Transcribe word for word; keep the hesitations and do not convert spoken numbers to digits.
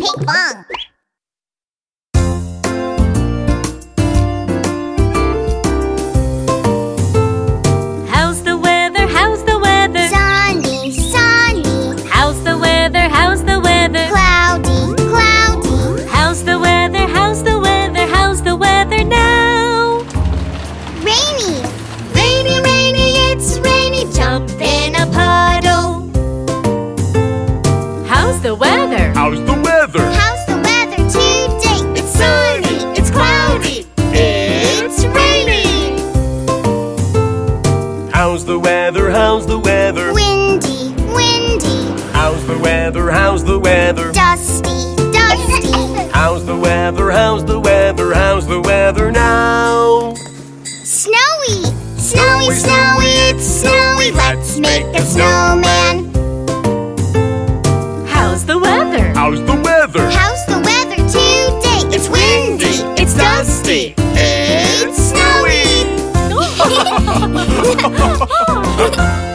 Ping pong. How's the weather? How's the weather? Sunny, sunny. How's the weather? How's the weather? Cloudy, cloudy. How's the weather? How's the weather? How's the weather now? Rainy, Rainy, rainy, it's rainy. Jump in a puddle. How's the weather? How's the weather? how's the weather today? It's sunny, it's cloudy, it's raining. How's the weather? How's the weather? Windy, windy. How's the weather? How's the weather? Dusty, dusty. How's the weather? How's the weather? How's the weather now? Snowy, snowy, snowy, it's snowy. Let's make a snowman. How's the weather? How's the weather? How's the weather today? It's windy, it's dusty, it's snowy.